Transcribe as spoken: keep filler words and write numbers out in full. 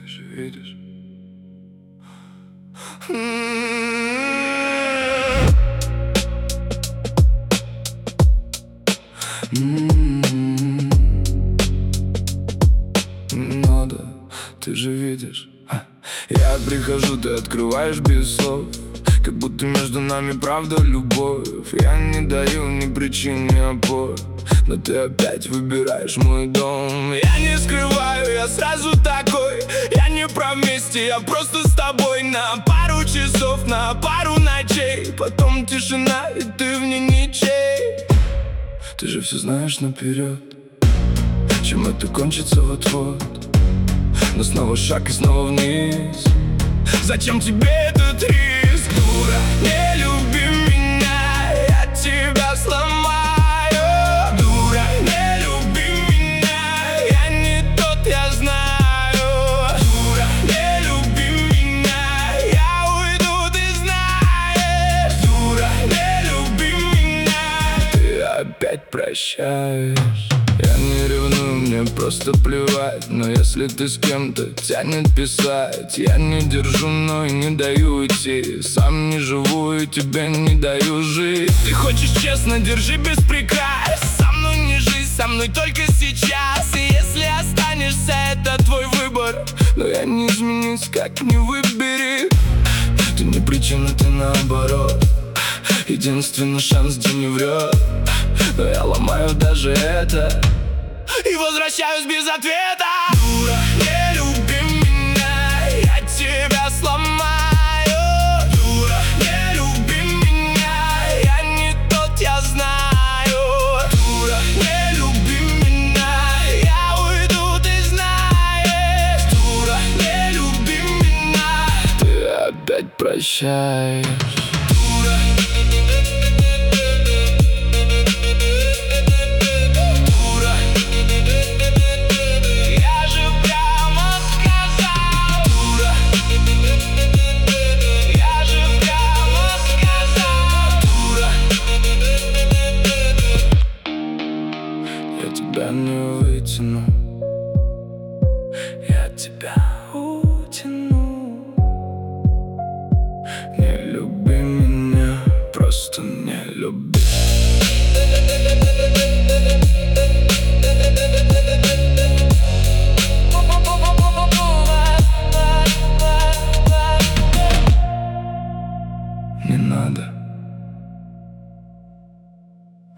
Ты же видишь. Ну да, ты же видишь. Я прихожу, ты открываешь без слов, как будто между нами правда любовь. Я не даю ни причин, ни опор, но ты опять выбираешь мой дом. Я не скрываю, я сразу такой. Я не про вместе, я просто с тобой на пару часов, на пару ночей. Потом тишина, и ты в ней ничей. Ты же все знаешь наперед, чем это кончится вот-вот. Но снова шаг и снова вниз. Зачем тебе этот риск? Дура, не люби меня, я тебя сломаю. Дура, не люби меня, я не тот, я знаю. Дура, не люби меня, я уйду, ты знаешь. Дура, не люби меня, ты опять прощаешь. Я не ревную, мне просто плевать. Но если ты с кем-то тянет писать, я не держу, но и не даю уйти. Сам не живу и тебе не даю жить. Ты хочешь честно, держи без прикрас. Со мной не жизнь, со мной только сейчас. И если останешься, это твой выбор. Но я не изменюсь, как не выбери. Ты не причина, ты наоборот. Единственный шанс, где не врет. Но я ломаю даже это и возвращаюсь без ответа. Дура, не люби меня, я тебя сломаю. Дура, не люби меня, я не тот, я знаю. Дура, не люби меня, я уйду, ты знаешь. Дура, не люби меня, ты опять прощаешь. Я тебя не вытяну.